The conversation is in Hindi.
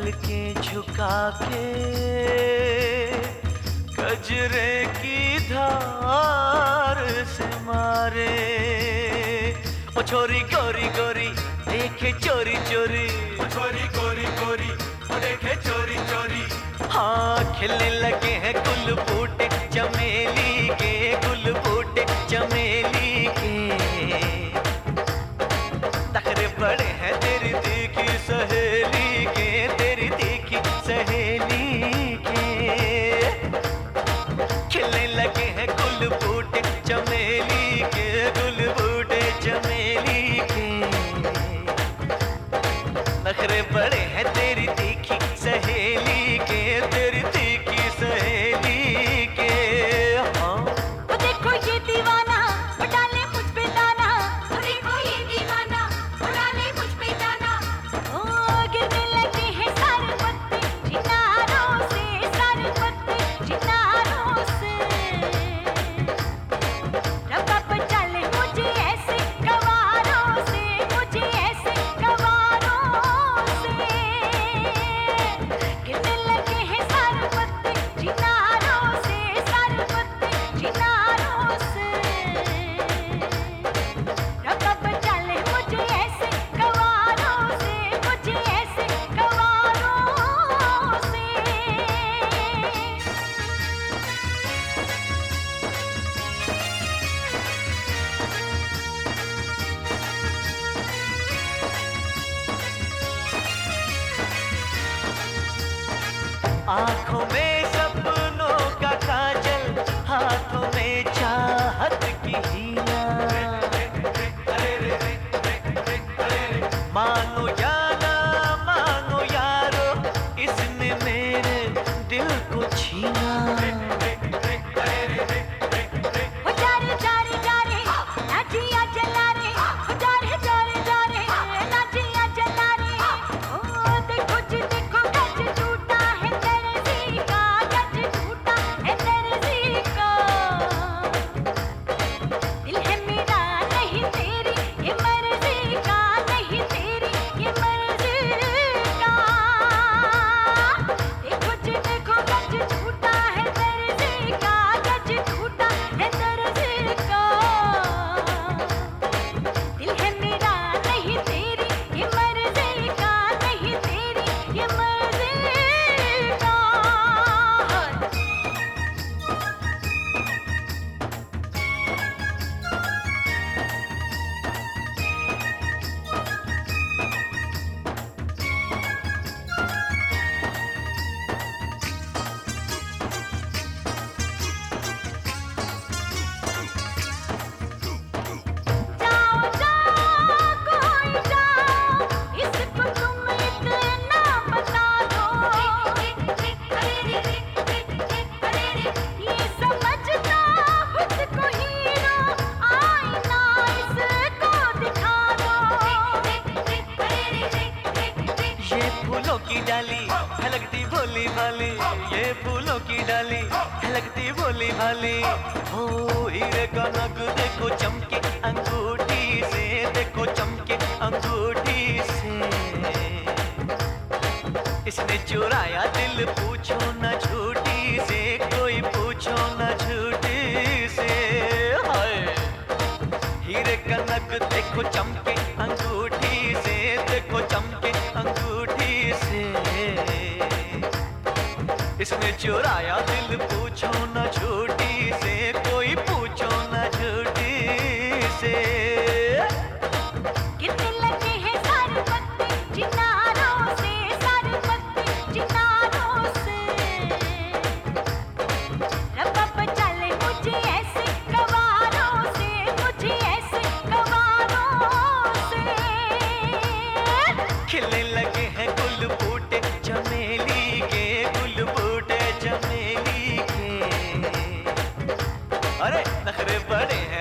पलकें झुका के कजरे की धार से मारे। ओ छोरी गोरी गोरी देखे चोरी चोरी, ओ छोरी गोरी गोरी ओ देखे चोरी चोरी। हाँ खिलने लगे हैं गुल बूटे चमेली के, गुल बूटे चमेली के। नखरे बड़े हैं तेरी तीखी सहेली के, तेरी तीखी सहेली के। खिलने लगे हैं गुल बूटे चमेली के, गुल बूटे चमेली के। नखरे बड़े हैं तेरी तीखी सहेली के, तेरी तीखी सहेली के। हाँ वो देखो ये दीवाना वो डाले मुझ पे दाना, वो देखो ये दीवाना वो डाले मुझ पे दाना। ओ गिरने लगे हैं सारे पत्ते चिनारों से, सारे पत्ते चिनारों से। रब्बा बचा ले मुझे ऐसे गवारों से, मुझे ऐसे गवारों से। गिरने लगे हैं सारे पत्ते चिनारों से, सारे पत्ते चिनारों से। रब्बा बचा ले मुझे ऐसे गवारों से, मुझे ऐसे गवारों से। आँखों में सपनों का काजल, हाथों में चाहत की हीरा। मानो या ना मानो यारो, इसने मेरे दिल को छीना। वो जा रे नाचिया जला रे, वो जा रे नाचिया जला रे। ओ देखो जी देखो गज टूटा है दर्जी का, गज टूटा है दर्जी का। दिल है मेरा नहीं तेरी ये मर्जी का, नहीं तेरी ये मर्जी का। देखो जी देखो गज टूटा है दर्जी का, गज टूटा है दर्जी का। दिल है मेरा नहीं तेरी ये मर्जी का, नहीं तेरी ये मर्जी का। जाओ जाओ कोई जाओ, इसको तुम इतना बता दो। ये समझता खुद को हीरो, आईना इसको दिखा दो। ये फूलों की डाली खलकती भोली भाली, ये फूलों की डाली खलकती भोली भाली। ओ हीरे का नग देखो चमके अंगूठी से, देखो चमके अंगूठी से। इसने चुराया दिल पूछो न झूठी से, कोई पूछो न झूठी से। हाय हीरे का नग देखो चमके अंगूठी से, देखो चमके अंगूठी से। इसने चुराया दिल पूछो न झूठी से, कोई पूछो न झूठी से। गिरने लगे हैं सारे पत्ते चिनारों से, सारे पत्ते चिनारों से। रब्बा बचा ले मुझे ऐसे गवारों से, मुझे ऐसे गवारों से। खिलने लगे हैं गुल बूटे चमेली के, गुल बूटे चमेली के। अरे नखरे बड़े